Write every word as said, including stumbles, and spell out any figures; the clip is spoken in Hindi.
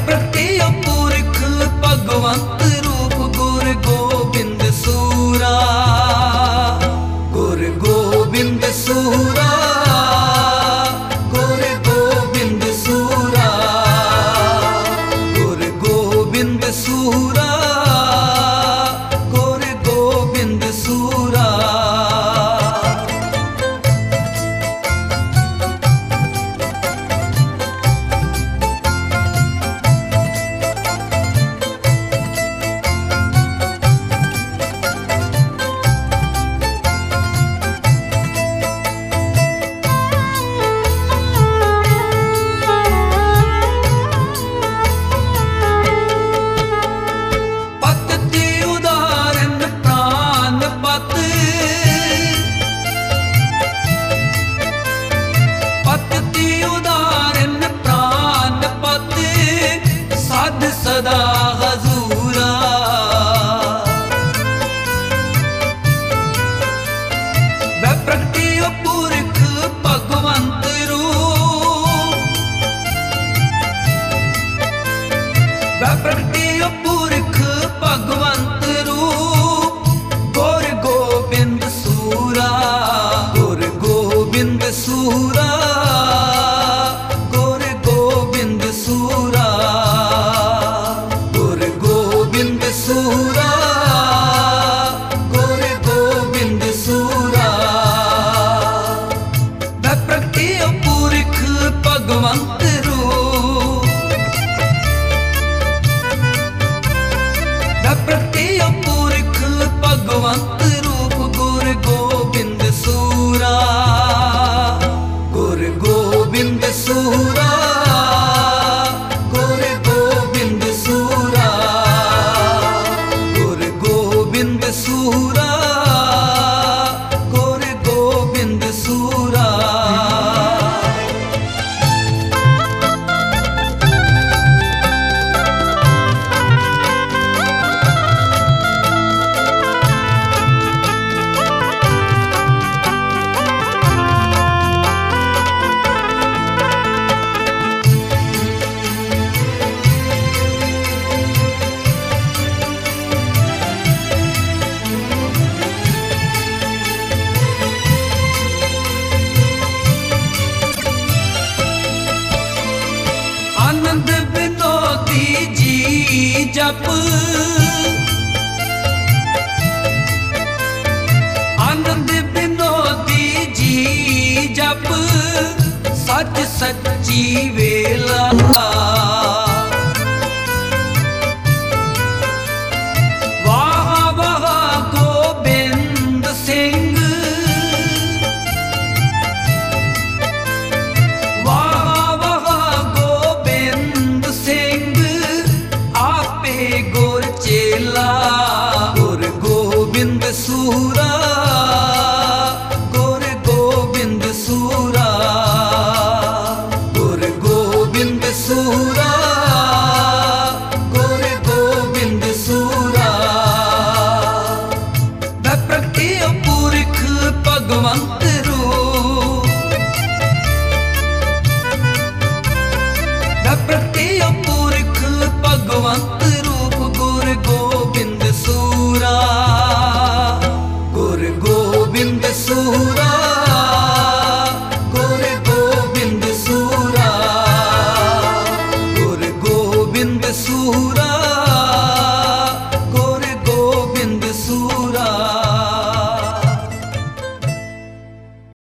प्रगटे पुरख भगवंत रूप गुर गोबिंद सूरा, गुर गोबिंद सूरा, गुर गोबिंद सूरा, गुर गोबिंद सूरा, गुर गोबिंद सूरा। सदा हजूरा वह प्रगटे पुरख भगवंत रूप, वह प्रगटे पुरख भगवंत रूप गुर गोबिंद सूरा, गुर गोबिंद सूरा, गुर गोबिंद सूरा, सूरा, गुर गोबिंद सूरा। वह प्रगटे पुरख भगवंत रूप, वह प्रगटे पुरख भगवंत रूप गुर गोबिंद सूरा, गुर गोबिंद सूरा, गुर गोबिंद सूरा, गोबिंद सूरा, गुर गोबिंद सूरा। आनंद विनोदी जी जप, आनंद विनोदी जी जप, सच सच्ची वेला।